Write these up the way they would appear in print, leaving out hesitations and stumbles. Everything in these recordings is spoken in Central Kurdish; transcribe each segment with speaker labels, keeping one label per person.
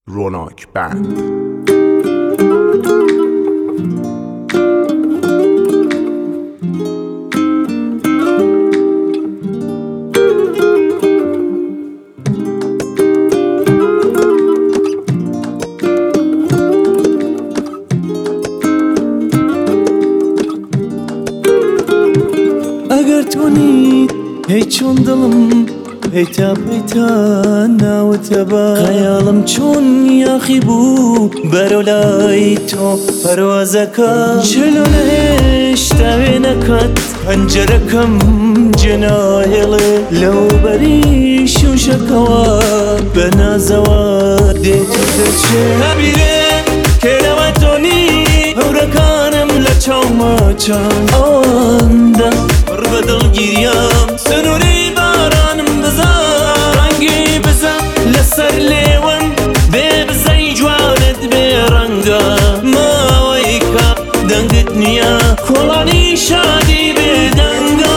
Speaker 1: روناک بند.
Speaker 2: اگر تو نی هی چون دلم پیتا ناوتە با خەیاڵم چۆن یاخی بوو بەرەولای تۆ پەروازەکە چلۆ نەهێشتا وێنەکەت پەنجەرەکەم جێناهێڵێ لەوبەری شوشەکەوە بە نازەوە دێتە دەچێ هەبیرێ کێرەوە تۆنی هەورەکانم لە چاوماچان ئەوەندە پڕ بە دڵگیریام سنووری بارانم بزە ڕەنگی بزە لەسەر لێوەم بێ بزەی جوانت بێ ڕەنگە ماوەی کە دەنگت نییە کۆڵانی شادی بێدەنگە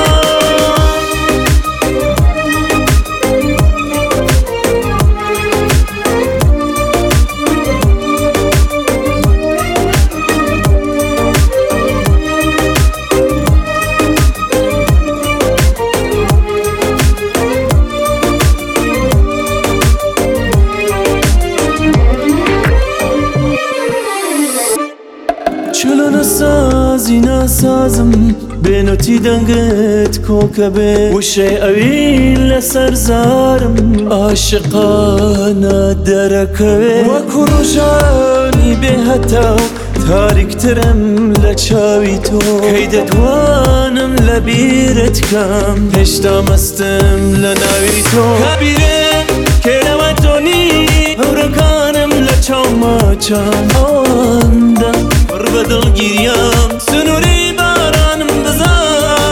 Speaker 2: چلۆ نەسازی ناسازم بێنوتی دەنگت کۆکە بێ وشەی ئەوی لەسەر زارم عاشقانە دەرەکەوێ وەکو ڕۆژانی بێهەتاو تاریکترم لە چاوی تۆ کەی دەتوانم لە بیرت کەم هێشتا مەستم لە ناوی تۆ کەبیرێ کێرەوە تۆنی هەورەکانم لە چاوماچان ئەوەندە پڕ بە دڵگیریام سنووری بارانم بزە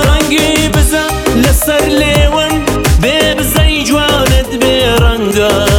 Speaker 2: ڕەنگی بزە لەسەر لێوەم بێ بزەی جوانت بێ ڕەنگە